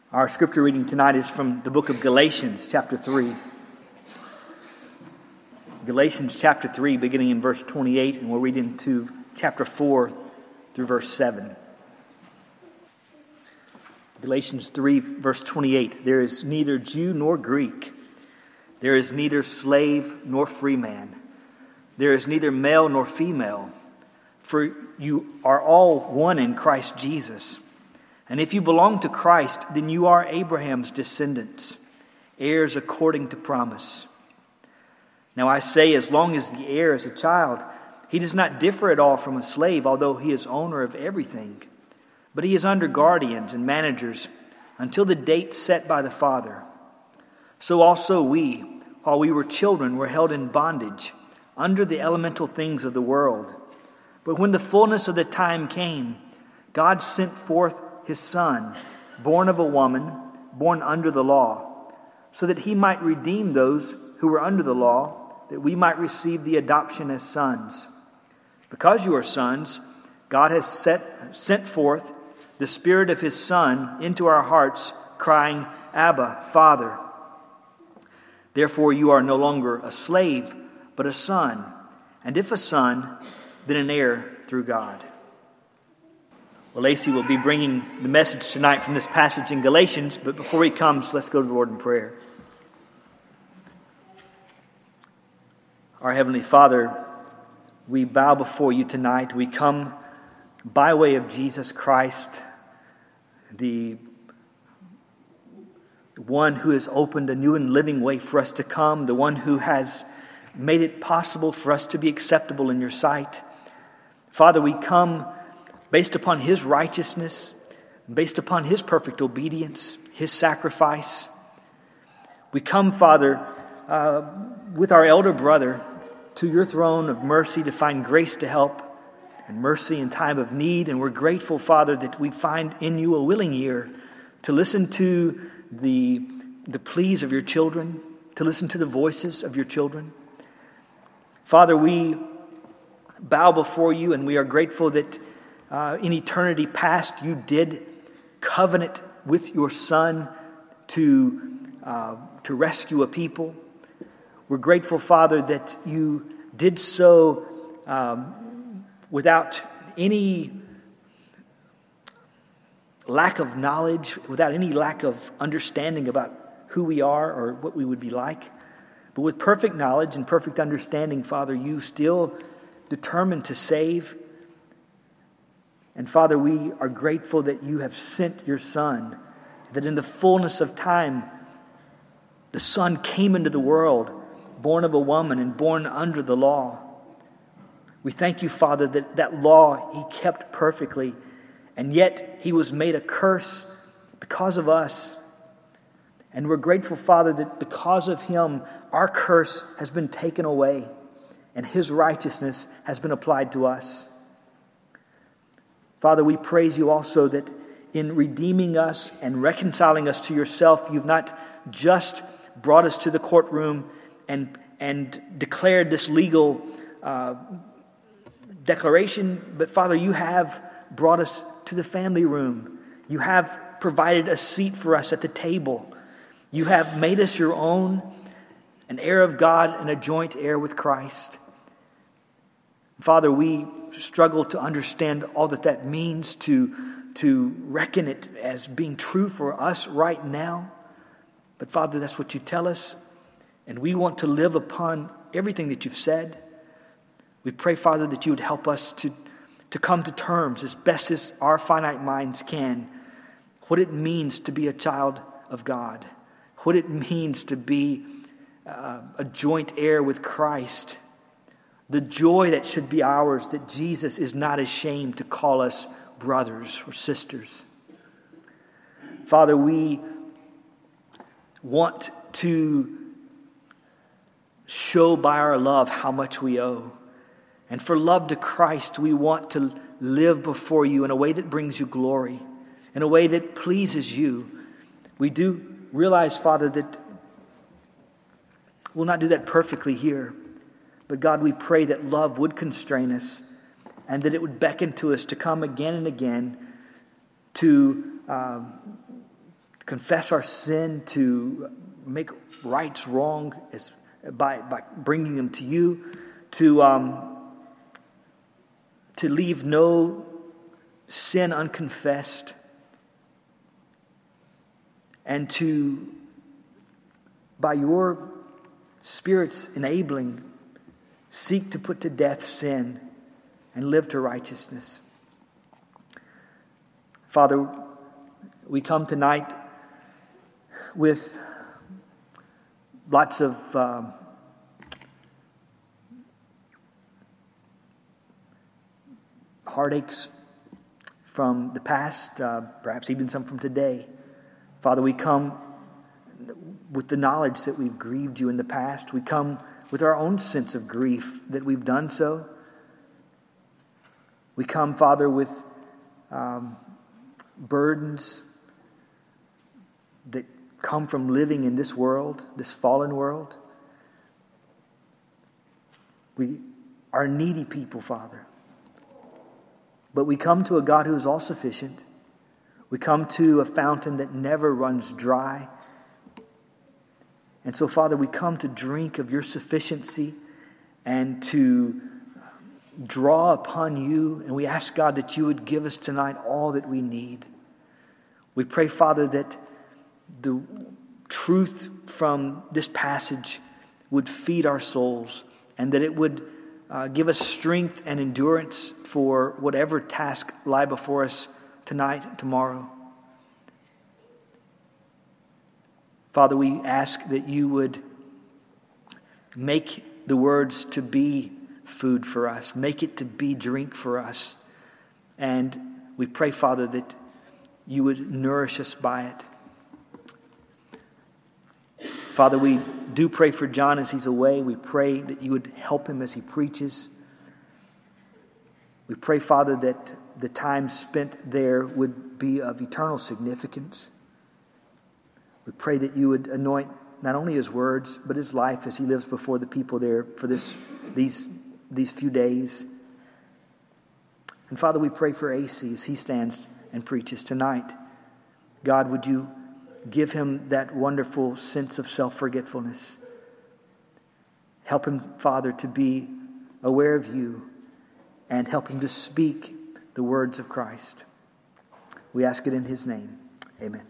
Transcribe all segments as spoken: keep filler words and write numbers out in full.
Our scripture reading tonight is from the book of Galatians, chapter three. Galatians chapter three, beginning in verse twenty-eight, and we'll read into chapter four through verse seven. Galatians three, verse twenty-eight. There is neither Jew nor Greek. There is neither slave nor free man. There is neither male nor female. For you are all one in Christ Jesus. And if you belong to Christ, then you are Abraham's descendants, heirs according to promise. Now I say, as long as the heir is a child, he does not differ at all from a slave, although he is owner of everything. But he is under guardians and managers until the date set by the Father. So also we, while we were children, were held in bondage under the elemental things of the world. But when the fullness of the time came, God sent forth His Son, born of a woman, born under the law, so that He might redeem those who were under the law, that we might receive the adoption as sons. Because you are sons, God has set, sent forth the Spirit of His Son into our hearts, crying, Abba, Father. Therefore you are no longer a slave, but a son, and if a son, then an heir through God. Well, Lacey will be bringing the message tonight from this passage in Galatians, but before he comes, let's go to the Lord in prayer. Our Heavenly Father, we bow before you tonight. We come by way of Jesus Christ, the one who has opened a new and living way for us to come, the one who has made it possible for us to be acceptable in your sight. Father, we come based upon His righteousness, based upon His perfect obedience, His sacrifice. We come, Father, uh, with our elder brother to your throne of mercy to find grace to help and mercy in time of need. And we're grateful, Father, that we find in you a willing ear to listen to the, the pleas of your children, to listen to the voices of your children. Father, we bow before you, and we are grateful that Uh, in eternity past, you did covenant with your Son to uh, to rescue a people. We're grateful, Father, that you did so um, without any lack of knowledge, without any lack of understanding about who we are or what we would be like. But with perfect knowledge and perfect understanding, Father, you still determined to save. And Father, we are grateful that you have sent your Son, that in the fullness of time, the Son came into the world, born of a woman and born under the law. We thank you, Father, that that law He kept perfectly, and yet He was made a curse because of us. And we're grateful, Father, that because of Him, our curse has been taken away, and His righteousness has been applied to us. Father, we praise you also that in redeeming us and reconciling us to yourself, you've not just brought us to the courtroom and, and declared this legal uh, declaration, but Father, you have brought us to the family room. You have provided a seat for us at the table. You have made us your own, an heir of God and a joint heir with Christ. Father, we struggle to understand all that that means, to, to reckon it as being true for us right now. But Father, that's what you tell us, and we want to live upon everything that you've said. We pray, Father, that you would help us to, to come to terms as best as our finite minds can, what it means to be a child of God, what it means to be uh, a joint heir with Christ. The joy that should be ours, that Jesus is not ashamed to call us brothers or sisters. Father, we want to show by our love how much we owe. And for love to Christ, we want to live before you in a way that brings you glory, in a way that pleases you. We do realize, Father, that we'll not do that perfectly here. But God, we pray that love would constrain us and that it would beckon to us to come again and again to um, confess our sin, to make rights wrong as, by, by bringing them to you, to, um, to leave no sin unconfessed, and to, by your Spirit's enabling, seek to put to death sin and live to righteousness. Father, we come tonight with lots of um, heartaches from the past, uh, perhaps even some from today. Father, we come with the knowledge that we've grieved you in the past. We come with our own sense of grief that we've done so. We come, Father, with um, burdens that come from living in this world, this fallen world. We are needy people, Father. But we come to a God who is all sufficient. We come to a fountain that never runs dry. And so, Father, we come to drink of your sufficiency and to draw upon you. And we ask, God, that you would give us tonight all that we need. We pray, Father, that the truth from this passage would feed our souls, and that it would uh, give us strength and endurance for whatever task lie before us tonight and tomorrow. Father, we ask that you would make the words to be food for us, make it to be drink for us. And we pray, Father, that you would nourish us by it. Father, we do pray for John as he's away. We pray that you would help him as he preaches. We pray, Father, that the time spent there would be of eternal significance. We pray that you would anoint not only his words, but his life as he lives before the people there for this these, these few days. And Father, we pray for A C as he stands and preaches tonight. God, would you give him that wonderful sense of self-forgetfulness. Help him, Father, to be aware of you, and help him to speak the words of Christ. We ask it in his name. Amen.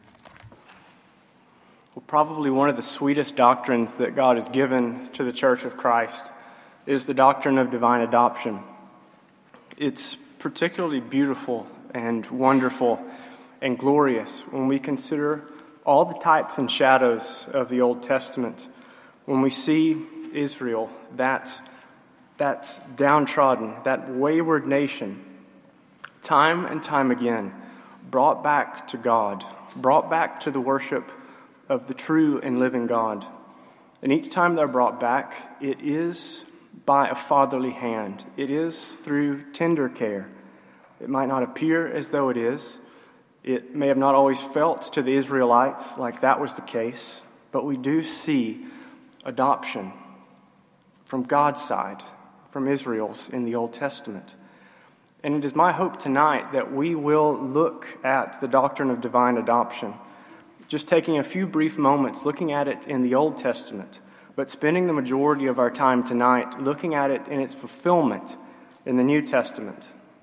Well, probably one of the sweetest doctrines that God has given to the Church of Christ is the doctrine of divine adoption. It's particularly beautiful and wonderful and glorious when we consider all the types and shadows of the Old Testament. When we see Israel, that, that downtrodden, that wayward nation, time and time again, brought back to God, brought back to the worship of the true and living God. And each time they're brought back, it is by a fatherly hand. It is through tender care. It might not appear as though it is. It may have not always felt to the Israelites like that was the case, but we do see adoption from God's side, from Israel's in the Old Testament. And it is my hope tonight that we will look at the doctrine of divine adoption, just taking a few brief moments looking at it in the Old Testament, but spending the majority of our time tonight looking at it in its fulfillment in the New Testament.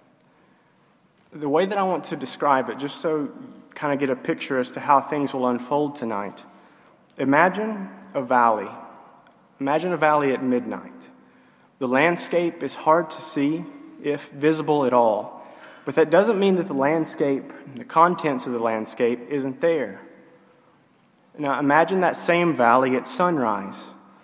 The way that I want to describe it, just so you kind of get a picture as to how things will unfold tonight. Imagine a valley. Imagine a valley at midnight. The landscape is hard to see, if visible at all. But that doesn't mean that the landscape, the contents of the landscape, isn't there. Now imagine that same valley at sunrise.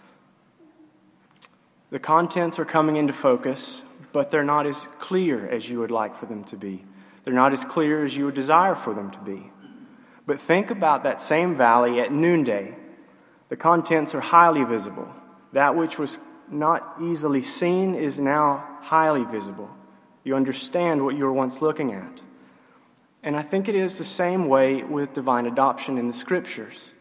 The contents are coming into focus, but they're not as clear as you would like for them to be. They're not as clear as you would desire for them to be. But think about that same valley at noonday. The contents are highly visible. That which was not easily seen is now highly visible. You understand what you were once looking at. And I think it is the same way with divine adoption in the Scriptures.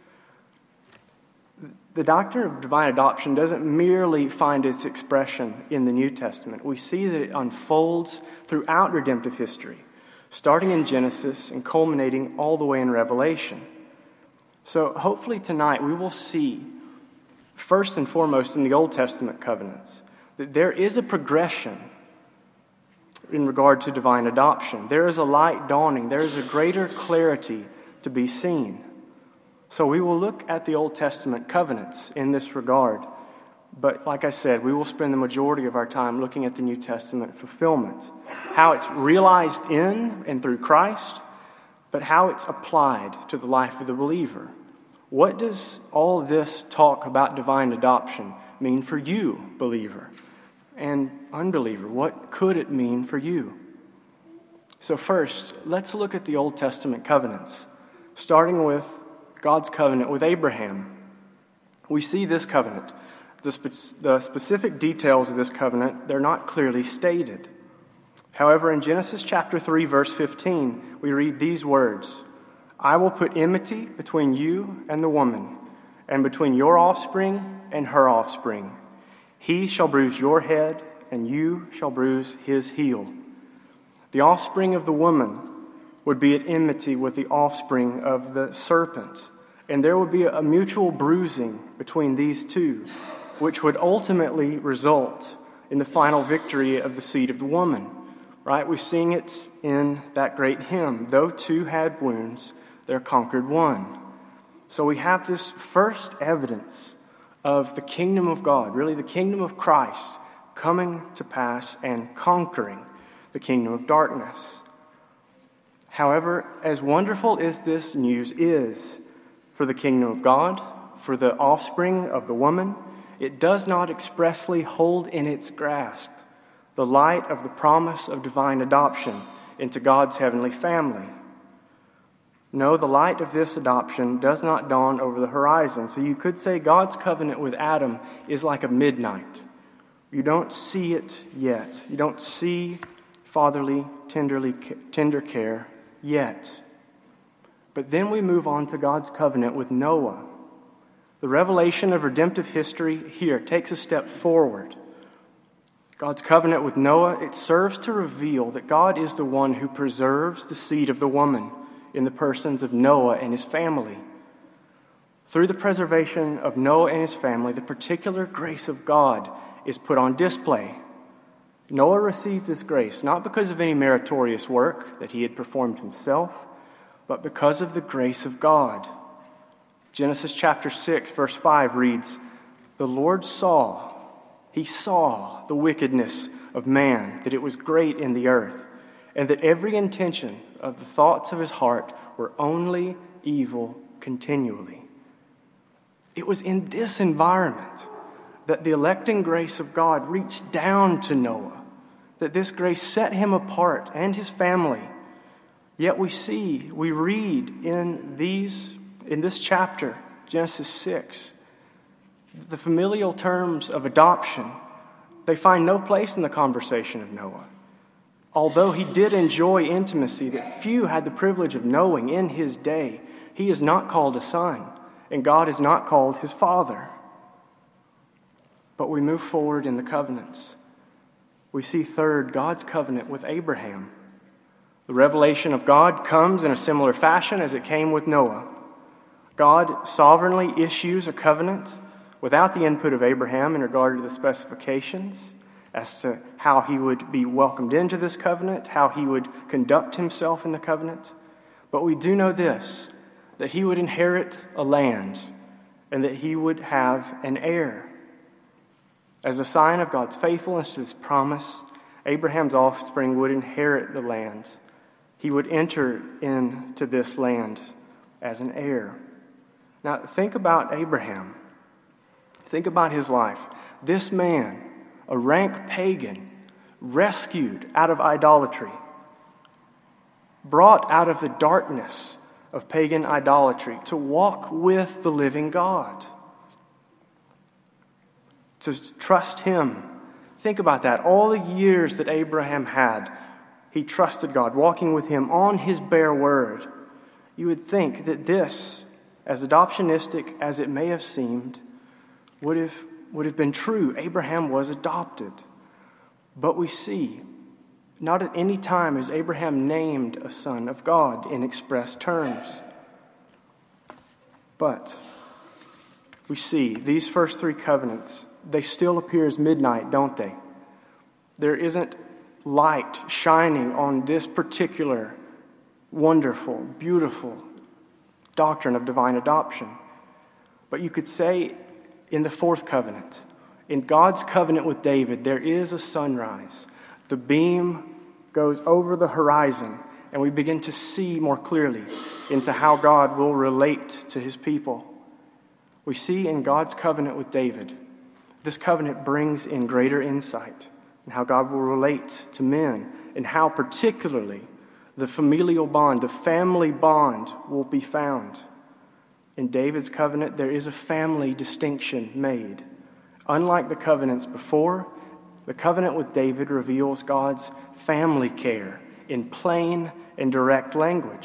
The doctrine of divine adoption doesn't merely find its expression in the New Testament. We see that it unfolds throughout redemptive history, starting in Genesis and culminating all the way in Revelation. So hopefully tonight we will see, first and foremost in the Old Testament covenants, that there is a progression in regard to divine adoption. There is a light dawning. There is a greater clarity to be seen. So we will look at the Old Testament covenants in this regard. But like I said, we will spend the majority of our time looking at the New Testament fulfillment, how it's realized in and through Christ, but how it's applied to the life of the believer. What does all this talk about divine adoption mean for you, believer and unbeliever? What could it mean for you? So first, let's look at the Old Testament covenants, starting with God's covenant with Abraham. We see this covenant. The, spe- the specific details of this covenant, they're not clearly stated. However, in Genesis chapter three, verse fifteen, we read these words, "I will put enmity between you and the woman, and between your offspring and her offspring. He shall bruise your head, and you shall bruise his heel." The offspring of the woman would be at enmity with the offspring of the serpent, and there would be a mutual bruising between these two, which would ultimately result in the final victory of the seed of the woman. Right? We sing it in that great hymn, "Though two had wounds, there conquered one." So we have this first evidence of the kingdom of God, really the kingdom of Christ, coming to pass and conquering the kingdom of darkness. However, as wonderful as this news is for the kingdom of God, for the offspring of the woman, it does not expressly hold in its grasp the light of the promise of divine adoption into God's heavenly family. No, the light of this adoption does not dawn over the horizon. So you could say God's covenant with Adam is like a midnight. You don't see it yet. You don't see fatherly, tenderly, tender care yet. But then we move on to God's covenant with Noah. The revelation of redemptive history here takes a step forward. God's covenant with Noah, it serves to reveal that God is the one who preserves the seed of the woman in the persons of Noah and his family. Through the preservation of Noah and his family, the particular grace of God is put on display. Noah received this grace not because of any meritorious work that he had performed himself, but because of the grace of God. Genesis chapter six, verse five reads, "The Lord saw, he saw the wickedness of man, that it was great in the earth, and that every intention of the thoughts of his heart were only evil continually." It was in this environment that the electing grace of God reached down to Noah, that this grace set him apart and his family. Yet we see, we read in these, in this chapter, Genesis six, the familial terms of adoption, they find no place in the conversation of Noah. Although he did enjoy intimacy that few had the privilege of knowing in his day, he is not called a son, and God is not called his father. But we move forward in the covenants. We see third, God's covenant with Abraham. The revelation of God comes in a similar fashion as it came with Noah. God sovereignly issues a covenant without the input of Abraham in regard to the specifications as to how he would be welcomed into this covenant, how he would conduct himself in the covenant. But we do know this, that he would inherit a land and that he would have an heir. As a sign of God's faithfulness to this promise, Abraham's offspring would inherit the land. He would enter into this land as an heir. Now, think about Abraham. Think about his life. This man, a rank pagan, rescued out of idolatry, brought out of the darkness of pagan idolatry to walk with the living God, to trust him. Think about that. All the years that Abraham had, he trusted God, walking with him on his bare word. You would think that this, as adoptionistic as it may have seemed, would have, would have been true. Abraham was adopted. But we see, not at any time is Abraham named a son of God in express terms. But we see these first three covenants, they still appear as midnight, don't they? There isn't light shining on this particular wonderful, beautiful doctrine of divine adoption. But you could say in the fourth covenant, in God's covenant with David, there is a sunrise. The beam goes over the horizon, and we begin to see more clearly into how God will relate to his people. We see in God's covenant with David, this covenant brings in greater insight in how God will relate to men, and how particularly the familial bond, the family bond, will be found. In David's covenant, there is a family distinction made. Unlike the covenants before, the covenant with David reveals God's family care in plain and direct language.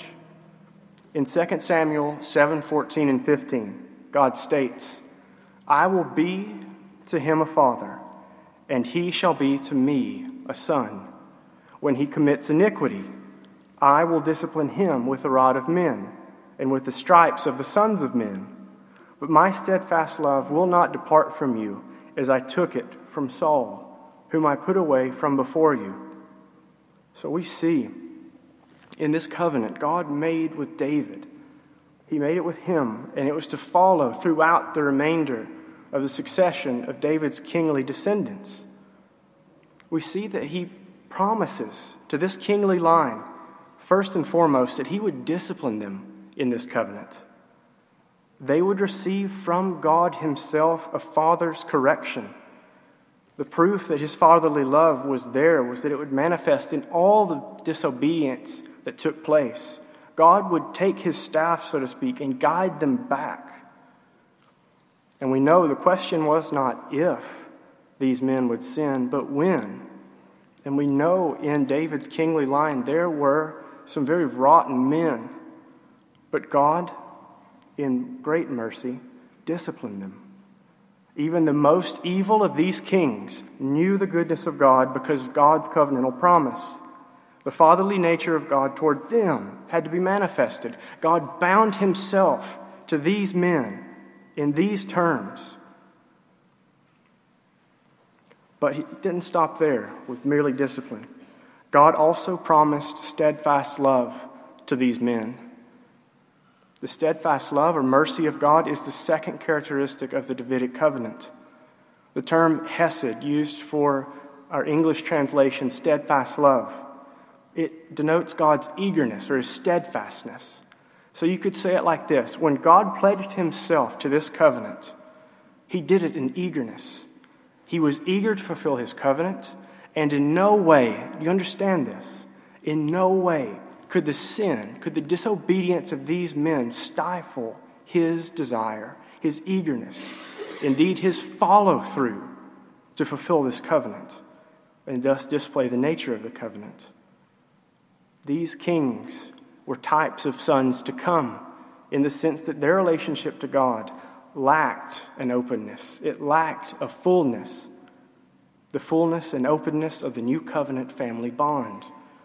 In Second Samuel seven fourteen and fifteen, God states, "I will be to him a father, and he shall be to me a son. When he commits iniquity, I will discipline him with the rod of men, and with the stripes of the sons of men. But my steadfast love will not depart from you, as I took it from Saul, whom I put away from before you." So we see in this covenant God made with David. He made it with him, and it was to follow throughout the remainder of the succession of David's kingly descendants. We see that he promises to this kingly line, first and foremost, that he would discipline them in this covenant. They would receive from God himself a father's correction. The proof that his fatherly love was there was that it would manifest in all the disobedience that took place. God would take his staff, so to speak, and guide them back. And we know the question was not if these men would sin, but when. And we know in David's kingly line there were some very rotten men. But God, in great mercy, disciplined them. Even the most evil of these kings knew the goodness of God because of God's covenantal promise. The fatherly nature of God toward them had to be manifested. God bound himself to these men in these terms. But he didn't stop there with merely discipline. God also promised steadfast love to these men. The steadfast love or mercy of God is the second characteristic of the Davidic covenant. The term hesed, used for our English translation, steadfast love, it denotes God's eagerness or his steadfastness. So you could say it like this: when God pledged himself to this covenant, he did it in eagerness. He was eager to fulfill his covenant, and in no way, do you understand this? In no way could the sin, could the disobedience of these men stifle his desire, his eagerness, indeed his follow-through to fulfill this covenant, and thus display the nature of the covenant. These kings were types of sons to come, in the sense that their relationship to God lacked an openness. It lacked a fullness, the fullness and openness of the new covenant family bond.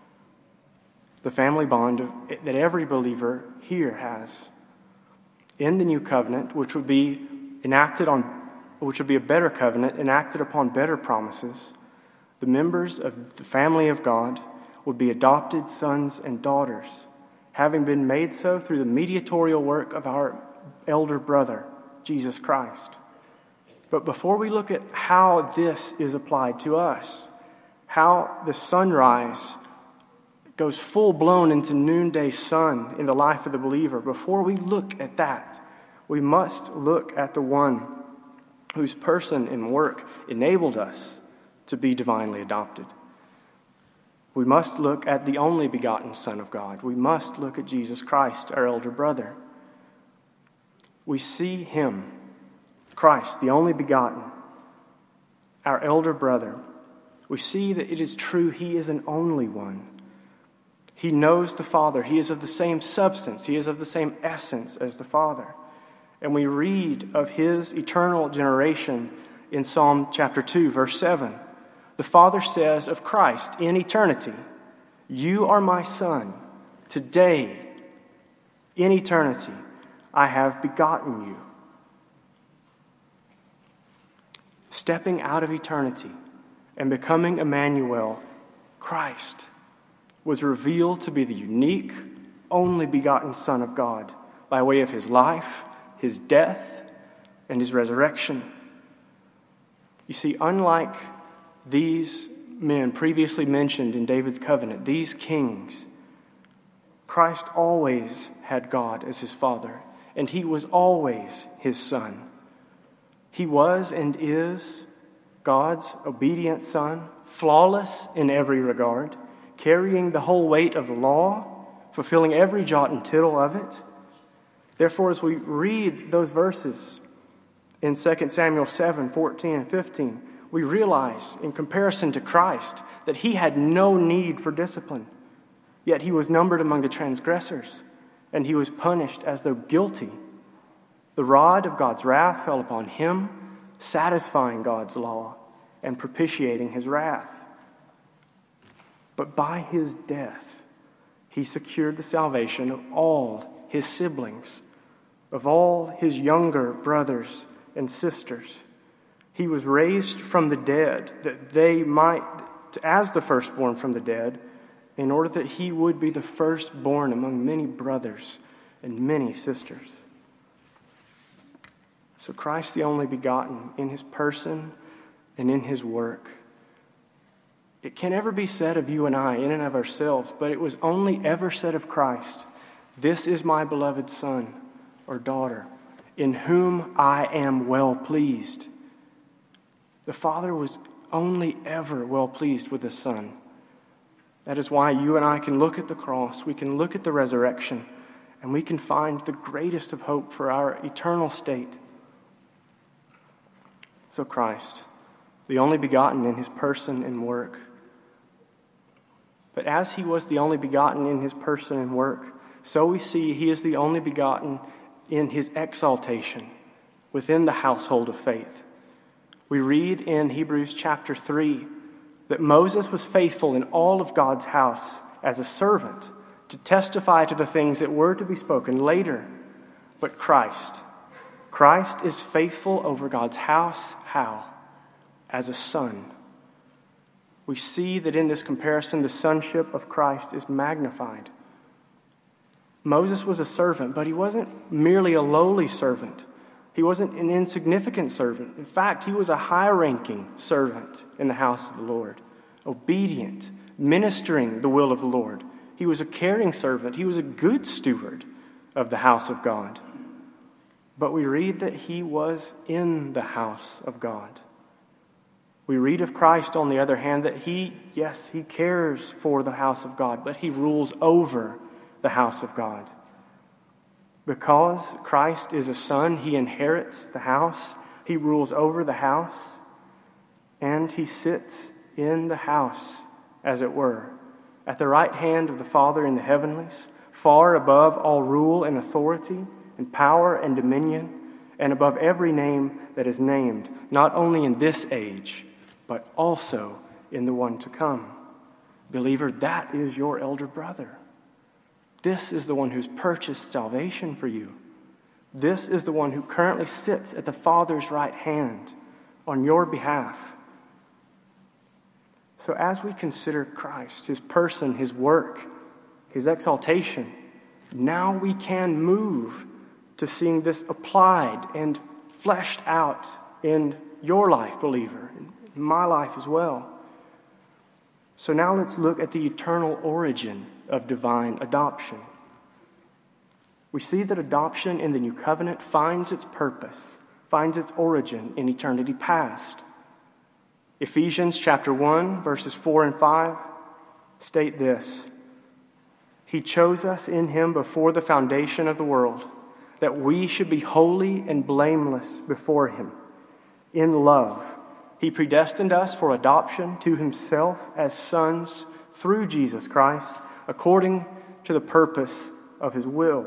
The family bond of, that every believer here has. In the new covenant, which would be enacted on, which would be a better covenant, enacted upon better promises, the members of the family of God would be adopted sons and daughters, having been made so through the mediatorial work of our elder brother, Jesus Christ. But before we look at how this is applied to us, how the sunrise goes full-blown into noonday sun in the life of the believer, before we look at that, we must look at the one whose person and work enabled us to be divinely adopted. We must look at the only begotten Son of God. We must look at Jesus Christ, our elder brother. We see him, Christ, the only begotten, our elder brother. We see that it is true he is an only one. He knows the Father. He is of the same substance. He is of the same essence as the Father. And we read of his eternal generation in Psalm chapter two, verse seven. The Father says of Christ in eternity, "You are my Son. Today, in eternity, I have begotten you. Stepping out of eternity and becoming Emmanuel, Christ was revealed to be the unique, only begotten Son of God by way of his life, his death, and his resurrection. You see, unlike these men previously mentioned in David's covenant, these kings, Christ always had God as his Father, and he was always his Son. He was and is God's obedient Son, flawless in every regard, carrying the whole weight of the law, fulfilling every jot and tittle of it. Therefore, as we read those verses in Second Samuel seven, fourteen and fifteen, we realize, in comparison to Christ, that he had no need for discipline. Yet he was numbered among the transgressors, and he was punished as though guilty. The rod of God's wrath fell upon him, satisfying God's law and propitiating his wrath. But by his death, he secured the salvation of all his siblings, of all his younger brothers and sisters. He was raised from the dead, that they might, as the firstborn from the dead, in order that he would be the firstborn among many brothers and many sisters. So Christ, the only begotten, in his person and in his work. It can never be said of you and I in and of ourselves, but it was only ever said of Christ, "This is my beloved Son or daughter, in whom I am well pleased." The Father was only ever well pleased with the Son. That is why you and I can look at the cross, we can look at the resurrection, and we can find the greatest of hope for our eternal state. So Christ, the only begotten in his person and work. But as he was the only begotten in his person and work, so we see he is the only begotten in his exaltation within the household of faith. We read in Hebrews chapter three that Moses was faithful in all of God's house as a servant to testify to the things that were to be spoken later. But Christ, Christ is faithful over God's house. How? As a son. We see that in this comparison, the sonship of Christ is magnified. Moses was a servant, but he wasn't merely a lowly servant. He wasn't an insignificant servant. In fact, he was a high-ranking servant in the house of the Lord, obedient, ministering the will of the Lord. He was a caring servant. He was a good steward of the house of God. But we read that he was in the house of God. We read of Christ, on the other hand, that he, yes, he cares for the house of God, but he rules over the house of God. Because Christ is a son, he inherits the house, he rules over the house, and he sits in the house, as it were, at the right hand of the Father in the heavenlies, far above all rule and authority and power and dominion, and above every name that is named, not only in this age, but also in the one to come. Believer, that is your elder brother. This is the one who's purchased salvation for you. This is the one who currently sits at the Father's right hand on your behalf. So as we consider Christ, his person, his work, his exaltation, now we can move to seeing this applied and fleshed out in your life, believer, in my life as well. So now let's look at the eternal origin of divine adoption. We see that adoption in the New Covenant finds its purpose, finds its origin in eternity past. Ephesians chapter one, verses four and five state this: He chose us in him before the foundation of the world, that we should be holy and blameless before him. In love, he predestined us for adoption to himself as sons through Jesus Christ, according to the purpose of his will.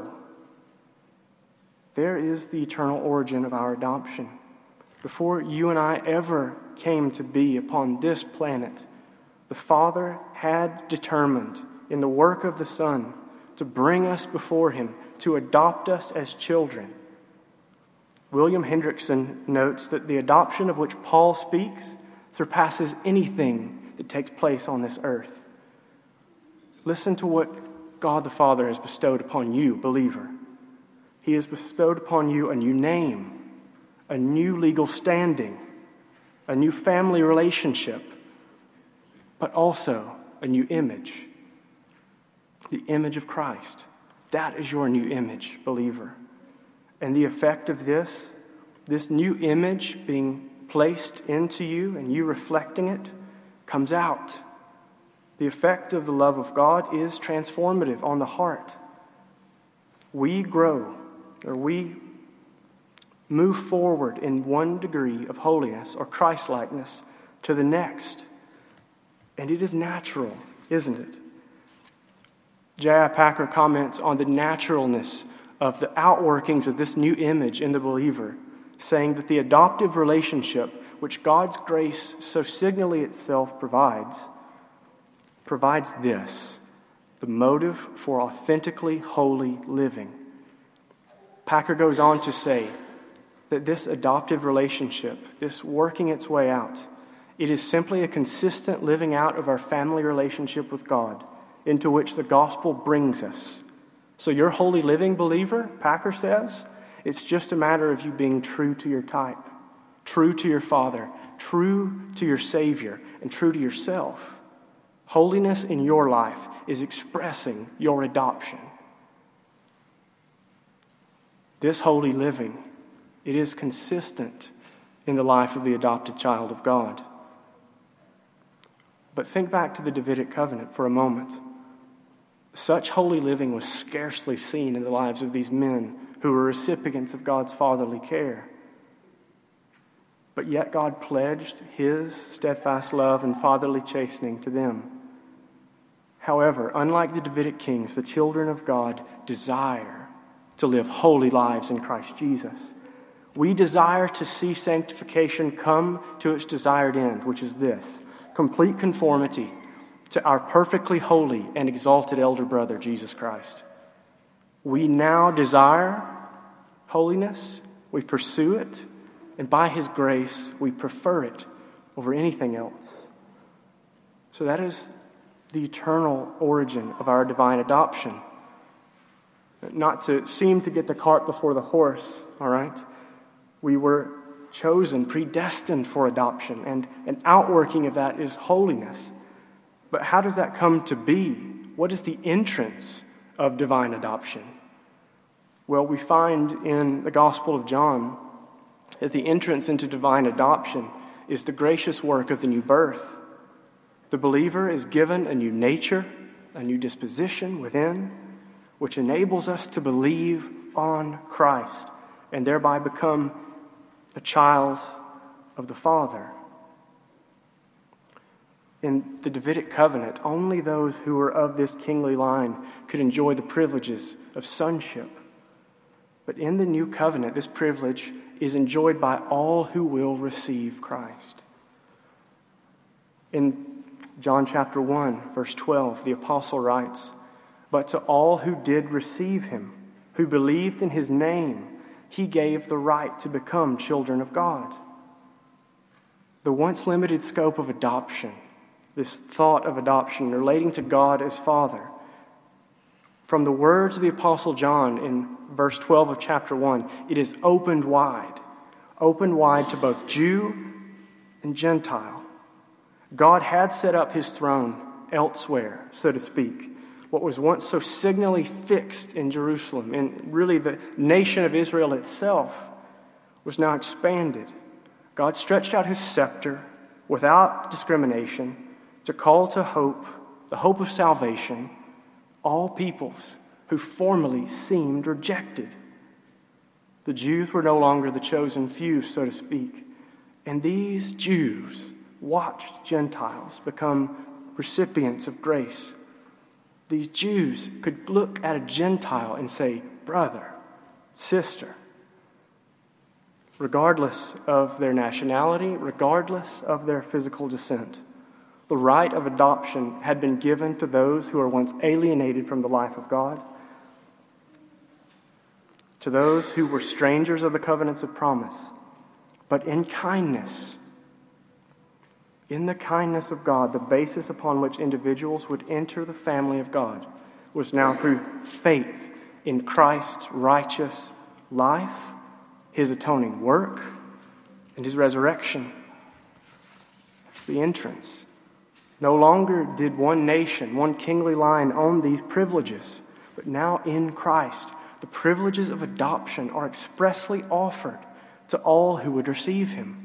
There is the eternal origin of our adoption. Before you and I ever came to be upon this planet, the Father had determined in the work of the Son to bring us before him, to adopt us as children. William Hendrickson notes that the adoption of which Paul speaks surpasses anything that takes place on this earth. Listen to what God the Father has bestowed upon you, believer. He has bestowed upon you a new name, a new legal standing, a new family relationship, but also a new image. The image of Christ. That is your new image, believer. And the effect of this, this new image being placed into you and you reflecting it, comes out. The effect of the love of God is transformative on the heart. We grow, or we move forward in one degree of holiness or Christ-likeness to the next. And it is natural, isn't it? J I Packer comments on the naturalness of the outworkings of this new image in the believer, saying that the adoptive relationship, which God's grace so signally itself provides, provides this, the motive for authentically holy living. Packer goes on to say that this adoptive relationship, this working its way out, it is simply a consistent living out of our family relationship with God, into which the gospel brings us. So your holy living, believer, Packer says, it's just a matter of you being true to your type, true to your Father, true to your Savior, and true to yourself. Holiness in your life is expressing your adoption. This holy living, it is consistent in the life of the adopted child of God. But think back to the Davidic covenant for a moment. Such holy living was scarcely seen in the lives of these men who were recipients of God's fatherly care. But yet God pledged his steadfast love and fatherly chastening to them. However, unlike the Davidic kings, the children of God desire to live holy lives in Christ Jesus. We desire to see sanctification come to its desired end, which is this: complete conformity to our perfectly holy and exalted elder brother, Jesus Christ. We now desire holiness, we pursue it, and by his grace, we prefer it over anything else. So that is the eternal origin of our divine adoption. Not to seem to get the cart before the horse, all right? We were chosen, predestined for adoption, and an outworking of that is holiness. But how does that come to be? What is the entrance of divine adoption? Well, we find in the Gospel of John that the entrance into divine adoption is the gracious work of the new birth. The believer is given a new nature, a new disposition within, which enables us to believe on Christ and thereby become a child of the Father. In the Davidic covenant, only those who were of this kingly line could enjoy the privileges of sonship. But in the new covenant, this privilege is enjoyed by all who will receive Christ. In John chapter one, verse twelve, the apostle writes, "But to all who did receive him, who believed in his name, he gave the right to become children of God." The once limited scope of adoption, this thought of adoption relating to God as Father, from the words of the Apostle John in verse twelve of chapter one, it is opened wide, opened wide to both Jew and Gentile. God had set up his throne elsewhere, so to speak. What was once so signally fixed in Jerusalem, and really the nation of Israel itself, was now expanded. God stretched out his scepter without discrimination to call to hope, the hope of salvation, all peoples who formerly seemed rejected. The Jews were no longer the chosen few, so to speak. And these Jews watched Gentiles become recipients of grace. These Jews could look at a Gentile and say, brother, sister, regardless of their nationality, regardless of their physical descent. The right of adoption had been given to those who were once alienated from the life of God. to those who were strangers of the covenants of promise, but in kindness, in the kindness of God, the basis upon which individuals would enter the family of God was now through faith in Christ's righteous life, his atoning work, and his resurrection. That's the entrance. No longer did one nation, one kingly line own these privileges, but now in Christ, the privileges of adoption are expressly offered to all who would receive him.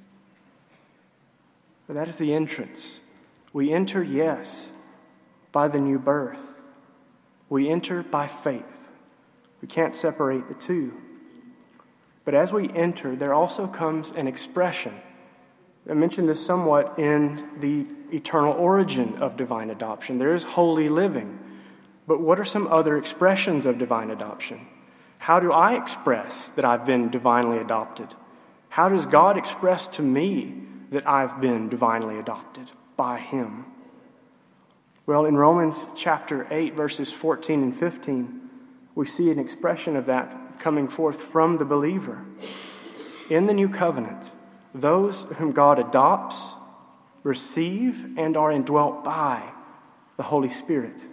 But that is the entrance. We enter, yes, by the new birth. We enter by faith. We can't separate the two. But as we enter, there also comes an expression. I mentioned this somewhat in the eternal origin of divine adoption. There is holy living. But what are some other expressions of divine adoption? How do I express that I've been divinely adopted? How does God express to me that I've been divinely adopted by him? Well, in Romans chapter eight, verses fourteen and fifteen, we see an expression of that coming forth from the believer. In the new covenant, those whom God adopts, receive, and are indwelt by the Holy Spirit.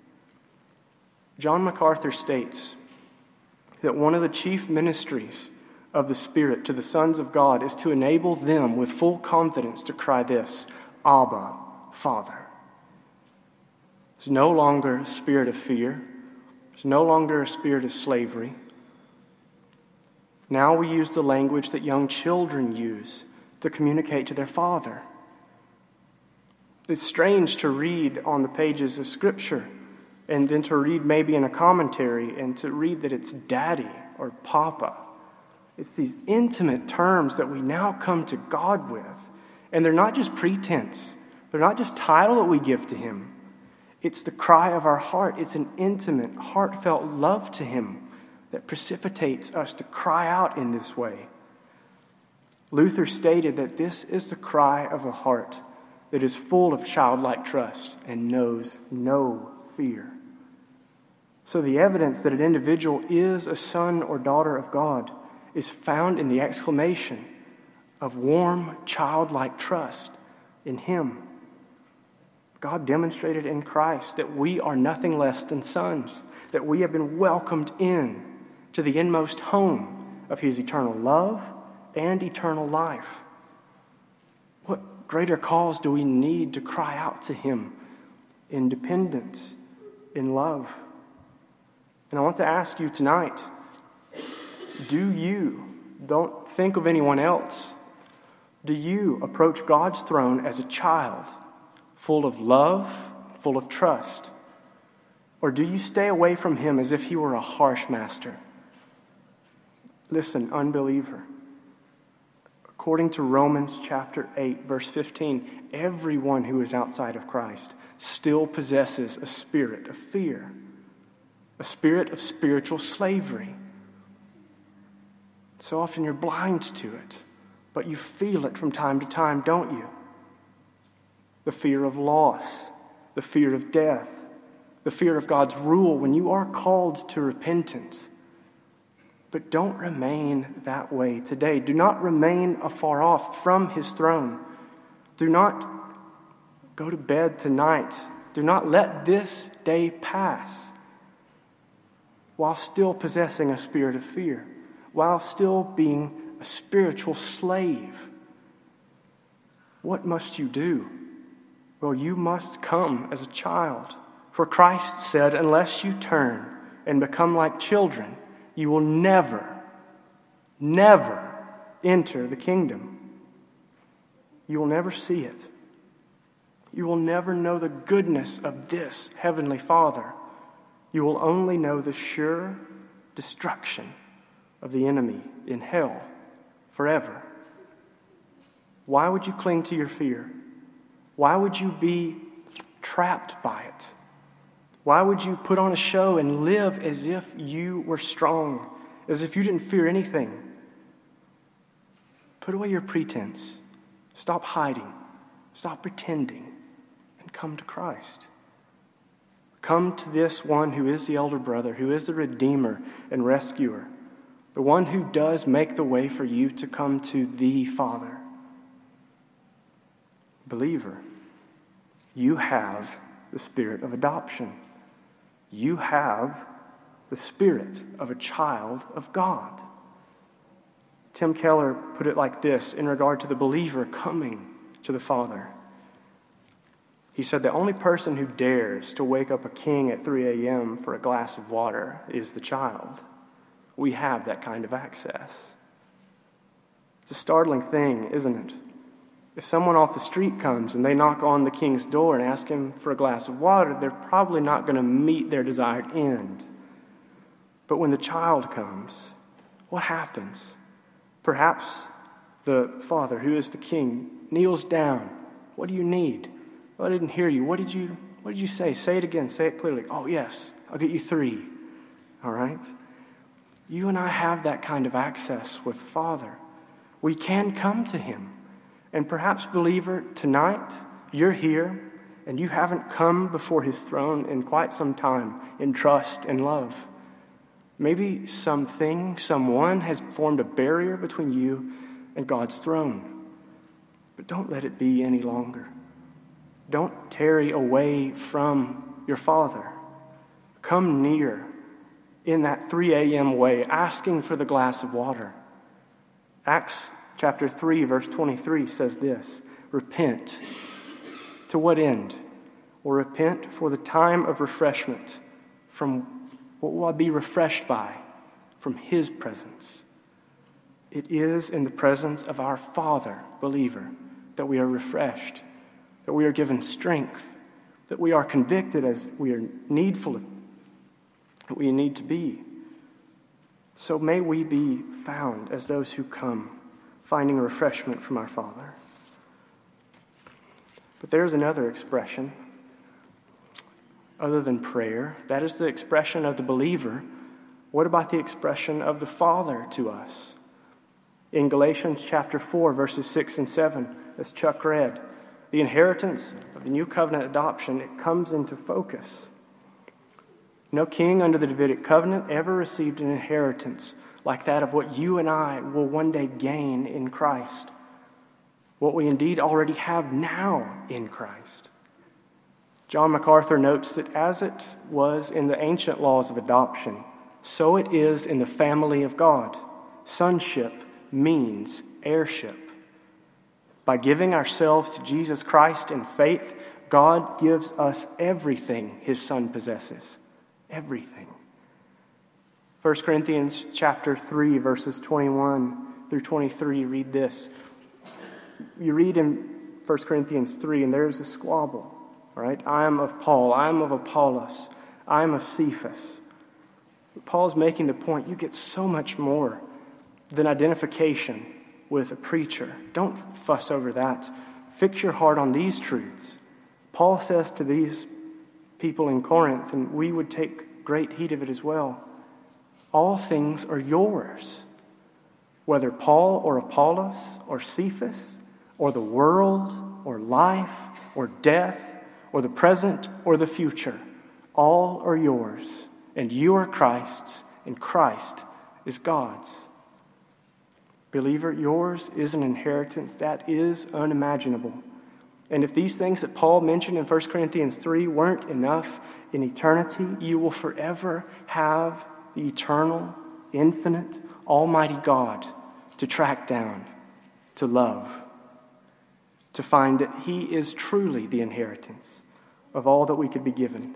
John MacArthur states that one of the chief ministries of the Spirit to the sons of God is to enable them with full confidence to cry this, Abba, Father. There's no longer a spirit of fear. There's no longer a spirit of slavery. Now we use the language that young children use to communicate to their father. It's strange to read on the pages of Scripture and then to read maybe in a commentary and to read that it's daddy or papa. It's these intimate terms that we now come to God with. And they're not just pretense. They're not just title that we give to him. It's the cry of our heart. It's an intimate, heartfelt love to him that precipitates us to cry out in this way. Luther stated that this is the cry of a heart that is full of childlike trust and knows no fear. So the evidence that an individual is a son or daughter of God is found in the exclamation of warm, childlike trust in him. God demonstrated in Christ that we are nothing less than sons, that we have been welcomed in to the inmost home of his eternal love and eternal life. What greater cause do we need to cry out to him in dependence, in love? And I want to ask you tonight, do you, don't think of anyone else, do you approach God's throne as a child, full of love, full of trust? Or do you stay away from him as if he were a harsh master? Listen, unbeliever. According to Romans chapter eight, verse fifteen, everyone who is outside of Christ still possesses a spirit of fear, a spirit of spiritual slavery. So often you're blind to it, but you feel it from time to time, don't you? The fear of loss, the fear of death, the fear of God's rule when you are called to repentance. But don't remain that way today. Do not remain afar off from his throne. Do not go to bed tonight. Do not let this day pass while still possessing a spirit of fear, while still being a spiritual slave. What must you do? Well, you must come as a child. For Christ said, unless you turn and become like children, you will never, never enter the kingdom. You will never see it. You will never know the goodness of this heavenly Father. You will only know the sure destruction of the enemy in hell forever. Why would you cling to your fear? Why would you be trapped by it? Why would you put on a show and live as if you were strong, as if you didn't fear anything? Put away your pretense. Stop hiding. Stop pretending. And come to Christ. Come to this one who is the elder brother, who is the Redeemer and Rescuer, the one who does make the way for you to come to the Father. Believer, you have the spirit of adoption. You have the spirit of a child of God. Tim Keller put it like this in regard to the believer coming to the Father. He said, the only person who dares to wake up a king at three a.m. for a glass of water is the child. We have that kind of access. It's a startling thing, isn't it? If someone off the street comes and they knock on the king's door and ask him for a glass of water, they're probably not going to meet their desired end. But when the child comes, what happens? Perhaps the father, who is the king, kneels down. What do you need? Well, I didn't hear you. What did you, what did you say? Say it again. Say it clearly. Oh, yes. I'll get you three. All right? You and I have that kind of access with the Father. We can come to him. And perhaps, believer, tonight you're here and you haven't come before his throne in quite some time in trust and love. Maybe something, someone has formed a barrier between you and God's throne. But don't let it be any longer. Don't tarry away from your Father. Come near in that three a.m. way, asking for the glass of water. Acts chapter three, verse twenty-three says this, repent. To what end? Or repent for the time of refreshment. From what will I be refreshed by? From his presence. It is in the presence of our Father, believer, that we are refreshed, that we are given strength, that we are convicted as we are needful of, that we need to be. So may we be found as those who come, finding refreshment from our Father. But there's another expression other than prayer. That is the expression of the believer. What about the expression of the Father to us? In Galatians chapter four, verses six and seven, as Chuck read, the inheritance of the new covenant adoption, it comes into focus. No king under the Davidic covenant ever received an inheritance like that of what you and I will one day gain in Christ. What we indeed already have now in Christ. John MacArthur notes that as it was in the ancient laws of adoption, so it is in the family of God. Sonship means heirship. By giving ourselves to Jesus Christ in faith, God gives us everything his Son possesses. Everything. First Corinthians chapter three, verses twenty-one through twenty-three, read this. You read in First Corinthians three, and there's a squabble. All right? I am of Paul. I am of Apollos. I am of Cephas. Paul's making the point, you get so much more than identification with a preacher. Don't fuss over that. Fix your heart on these truths. Paul says to these people in Corinth, and we would take great heed of it as well, all things are yours. Whether Paul or Apollos or Cephas or the world or life or death or the present or the future, all are yours. And you are Christ's, and Christ is God's. Believer, yours is an inheritance that is unimaginable. And if these things that Paul mentioned in First Corinthians three weren't enough in eternity, you will forever have the eternal, infinite, almighty God to track down, to love, to find that he is truly the inheritance of all that we could be given.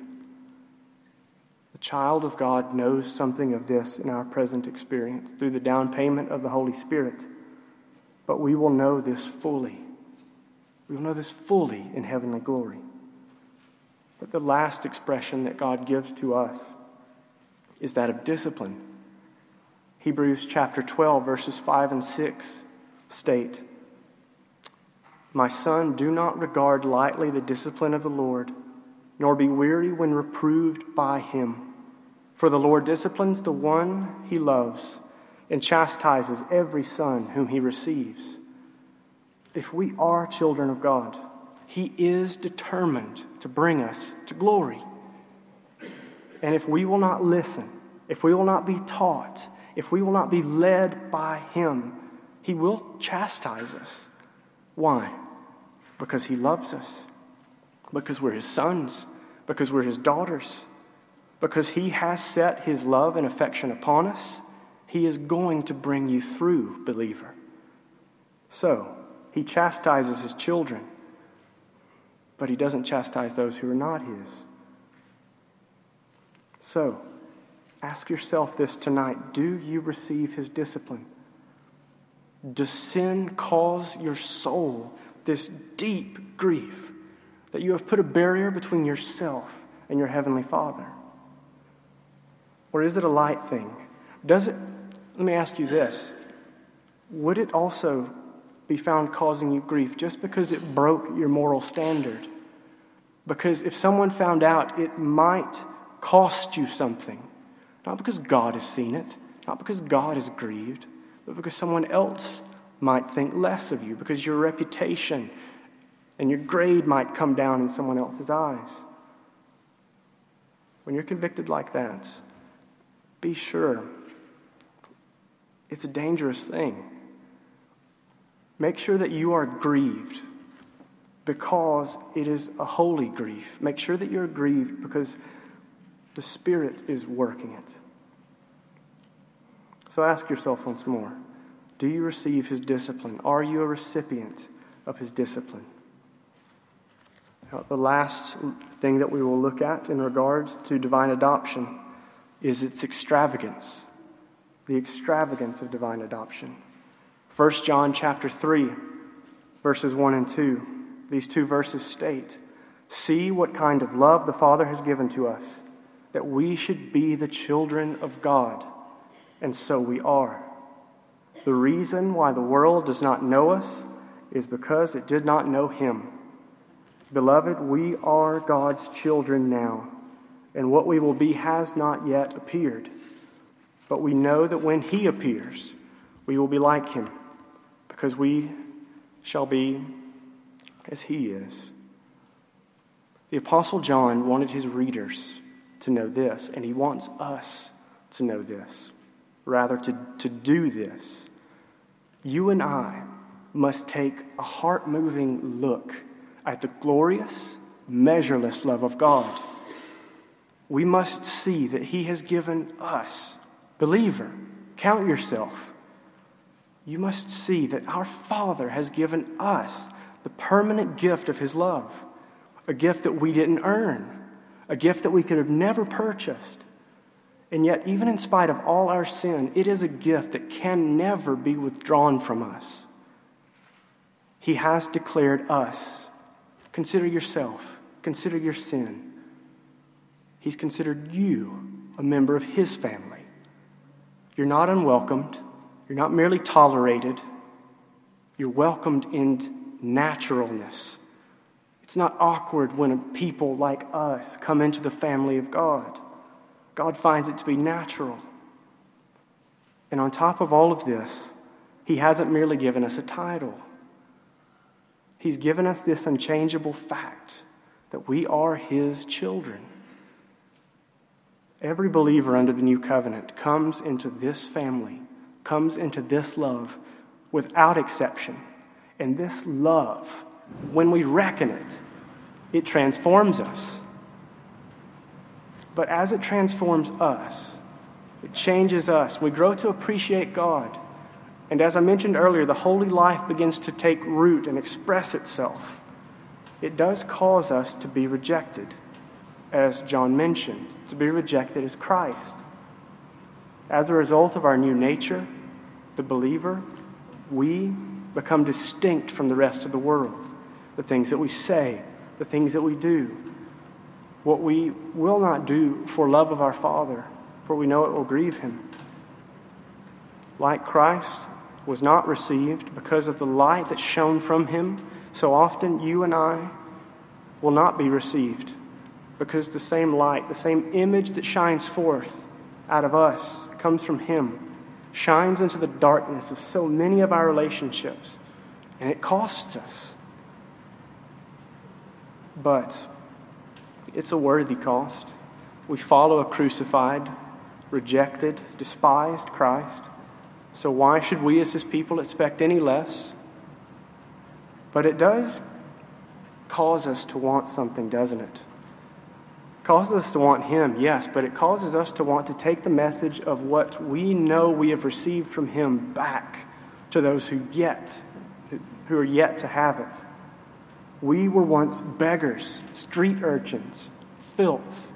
The child of God knows something of this in our present experience through the down payment of the Holy Spirit. But we will know this fully. We will know this fully in heavenly glory. But the last expression that God gives to us is that of discipline. Hebrews chapter twelve, verses five and six state, "My son, do not regard lightly the discipline of the Lord, nor be weary when reproved by him. For the Lord disciplines the one he loves and chastises every son whom he receives." If we are children of God, he is determined to bring us to glory. And if we will not listen, if we will not be taught, if we will not be led by him, he will chastise us. Why? Because he loves us. Because we're his sons. Because we're his daughters. Because he has set his love and affection upon us. He is going to bring you through, believer. So, he chastises his children, but he doesn't chastise those who are not his. So, ask yourself this tonight. Do you receive his discipline? Does sin cause your soul this deep grief that you have put a barrier between yourself and your heavenly Father? Or is it a light thing? Does it, let me ask you this, would it also be found causing you grief just because it broke your moral standard? Because if someone found out, it might cost you something. Not because God has seen it, not because God is grieved, but because someone else might think less of you, because your reputation and your grade might come down in someone else's eyes. When you're convicted like that, be sure it's a dangerous thing. Make sure that you are grieved because it is a holy grief. Make sure that you're grieved because the Spirit is working it. So ask yourself once more, do you receive his discipline? Are you a recipient of his discipline? Now, the last thing that we will look at in regards to divine adoption is its extravagance. The extravagance of divine adoption. First John chapter three, verses one and two. These two verses state, "See what kind of love the Father has given to us, that we should be the children of God, and so we are. The reason why the world does not know us is because it did not know him. Beloved, we are God's children now, and what we will be has not yet appeared. But we know that when he appears, we will be like him, because we shall be as he is." The Apostle John wanted his readers to know this, and he wants us to know this. Rather, to, to do this. You and I must take a heart-moving look at the glorious, measureless love of God. We must see that he has given us, believer, count yourself. You must see that our Father has given us the permanent gift of his love, a gift that we didn't earn, a gift that we could have never purchased. And yet, even in spite of all our sin, it is a gift that can never be withdrawn from us. He has declared us. Consider yourself. Consider your sin. He's considered you a member of his family. You're not unwelcomed. You're not merely tolerated. You're welcomed in naturalness. It's not awkward when people like us come into the family of God. God finds it to be natural. And on top of all of this, he hasn't merely given us a title. He's given us this unchangeable fact that we are his children. Every believer under the new covenant comes into this family, comes into this love without exception. And this love, when we reckon it, it transforms us. But as it transforms us, it changes us. We grow to appreciate God. And as I mentioned earlier, the holy life begins to take root and express itself. It does cause us to be rejected, as John mentioned, to be rejected as Christ. As a result of our new nature, the believer, we become distinct from the rest of the world. The things that we say, the things that we do, what we will not do for love of our Father, for we know it will grieve him. Like Christ was not received because of the light that shone from him, so often you and I will not be received because the same light, the same image that shines forth out of us, comes from him, shines into the darkness of so many of our relationships, and it costs us. But it's a worthy cost. We follow a crucified, rejected, despised Christ. So why should we as his people expect any less? But it does cause us to want something, doesn't it? It causes us to want him, yes, but it causes us to want to take the message of what we know we have received from him back to those who yet, who are yet to have it. We were once beggars, street urchins, filth.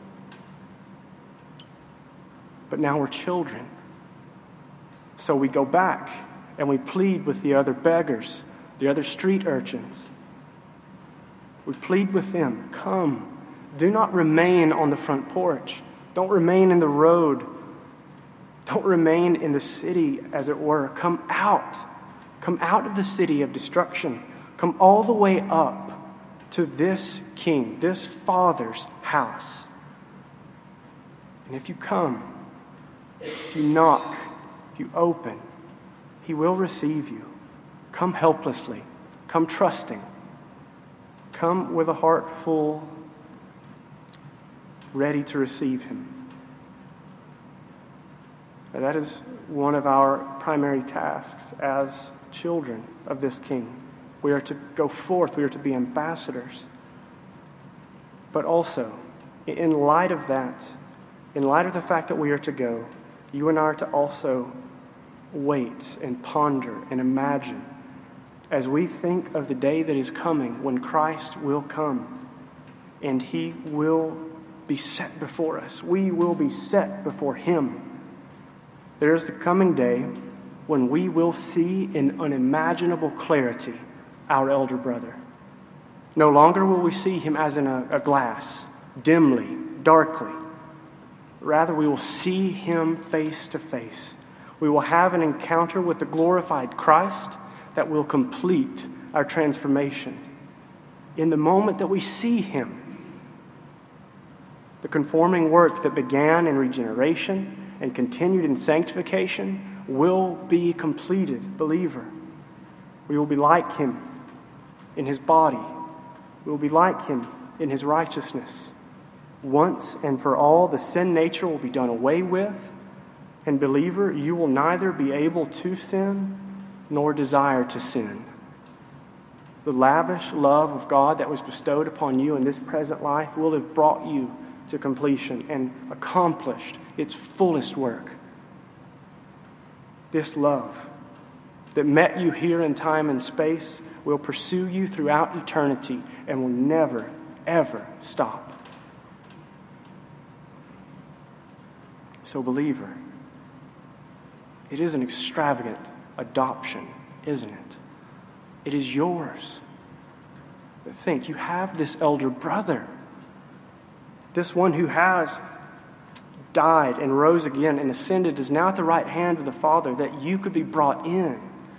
But now we're children. So we go back and we plead with the other beggars, the other street urchins. We plead with them, come. Do not remain on the front porch. Don't remain in the road. Don't remain in the city, as it were. Come out. Come out of the city of destruction. Come all the way up to this King, this Father's house. And if you come, if you knock, if you open, he will receive you. Come helplessly. Come trusting. Come with a heart full, ready to receive him. And that is one of our primary tasks as children of this King. We are to go forth. We are to be ambassadors. But also, in light of that, in light of the fact that we are to go, you and I are to also wait and ponder and imagine as we think of the day that is coming when Christ will come and he will be set before us. We will be set before him. There is the coming day when we will see in unimaginable clarity our elder brother. No longer will we see him as in a, a glass, dimly, darkly. Rather, we will see him face to face. We will have an encounter with the glorified Christ that will complete our transformation. In the moment that we see him, the conforming work that began in regeneration and continued in sanctification will be completed, believer. We will be like him in his body. We will be like him in his righteousness. Once and for all, the sin nature will be done away with. And believer, you will neither be able to sin nor desire to sin. The lavish love of God that was bestowed upon you in this present life will have brought you to completion and accomplished its fullest work. This love that met you here in time and space will pursue you throughout eternity and will never, ever stop. So, believer, it is an extravagant adoption, isn't it? It is yours. But think, you have this elder brother, this one who has died and rose again and ascended, is now at the right hand of the Father, that you could be brought in.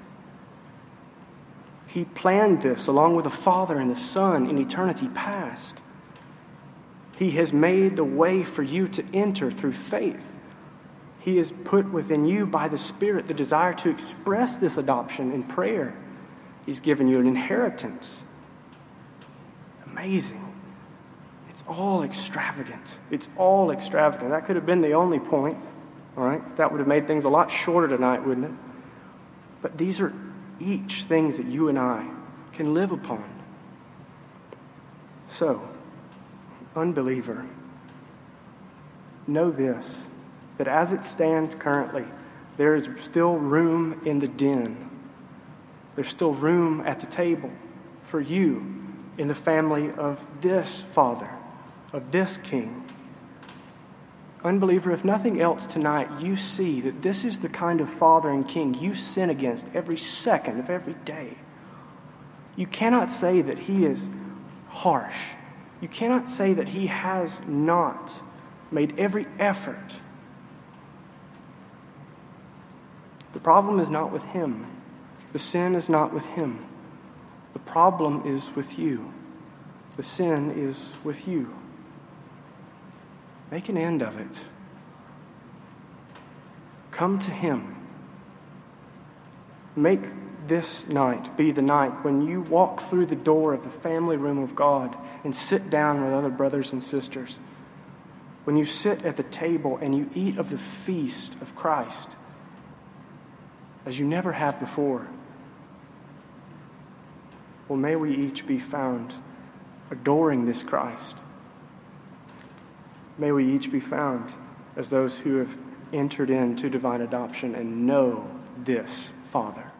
He planned this along with the Father and the Son in eternity past. He has made the way for you to enter through faith. He has put within you by the Spirit the desire to express this adoption in prayer. He's given you an inheritance. Amazing. It's all extravagant. It's all extravagant. That could have been the only point, all right? That would have made things a lot shorter tonight, wouldn't it? But these are each things that you and I can live upon. So, unbeliever, know this, that as it stands currently, there is still room in the den. There's still room at the table for you in the family of this Father, of this King. Unbeliever, if nothing else tonight, you see that this is the kind of Father and King you sin against every second of every day. You cannot say that he is harsh. You cannot say that he has not made every effort. The problem is not with him. The sin is not with him. The problem is with you. The sin is with you. Make an end of it. Come to him. Make this night be the night when you walk through the door of the family room of God and sit down with other brothers and sisters. when you sit at the table and you eat of the feast of Christ as you never have before. Well, may we each be found adoring this Christ. May we each be found as those who have entered into divine adoption and know this Father.